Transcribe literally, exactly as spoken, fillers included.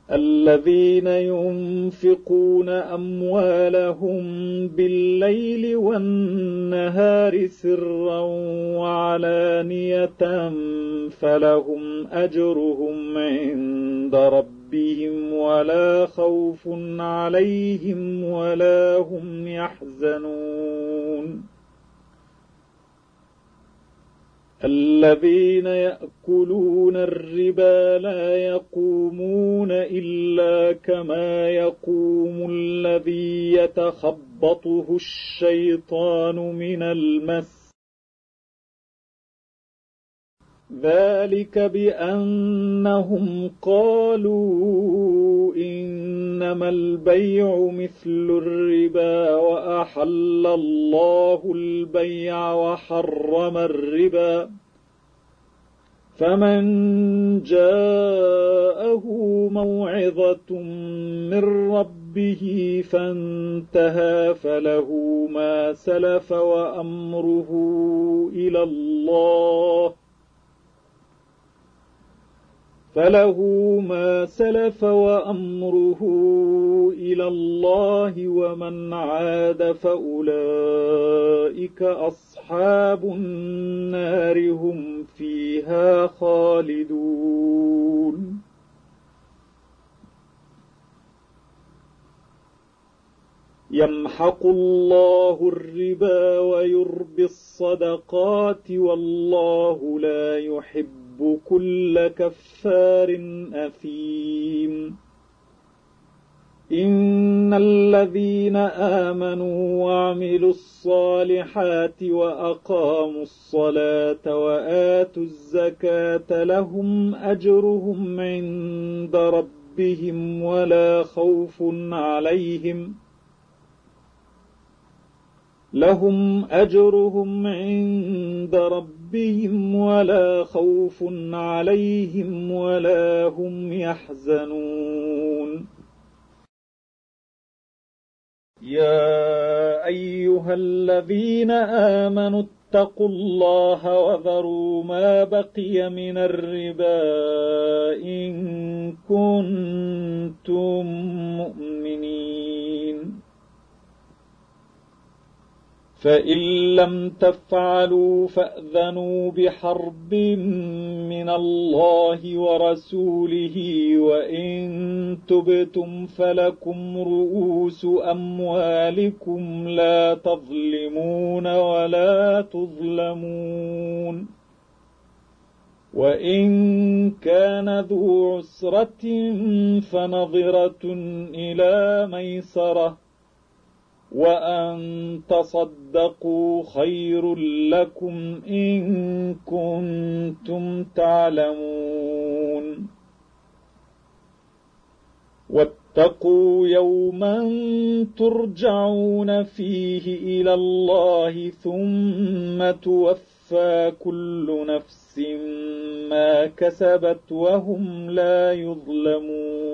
الذين ينفقون أموالهم بالليل والنهار سرا وعلانية فلهم أجرهم عند ربهم ولا خوف عليهم ولا هم يحزنون الذين يأكلون الربا لا يقومون إلا كما يقوم الذي يتخبطه الشيطان من المس ذلك بأنهم قالوا إنما البيع مثل الربا وأحل الله البيع وحرم الربا فمن جاءه موعظة من ربه فانتهى فله ما سلف وأمره إلى الله فله ما سلف وأمره إلى الله ومن عاد فأولئك أصحاب النار هم فيها خالدون يمحق الله الربا ويربي الصدقات والله لا يحب كل كفار أثيم إن الذين آمنوا وعملوا الصالحات وأقاموا الصلاة وآتوا الزكاة لهم أجرهم عند ربهم ولا خوف عليهم لهم أجرهم عند ربهم ولا خوف عليهم ولا هم يحزنون يا أيها الذين آمنوا اتقوا الله وذروا ما بقي من الربا إن كنتم مؤمنين فإن لم تفعلوا فأذنوا بحرب من الله ورسوله وإن تبتم فلكم رؤوس أموالكم لا تظلمون ولا تظلمون وإن كان ذو عسرة فنظرة إلى ميسرة وأن تصدقوا خير لكم إن كنتم تعلمون واتقوا يوما ترجعون فيه إلى الله ثم توفى كل نفس ما كسبت وهم لا يظلمون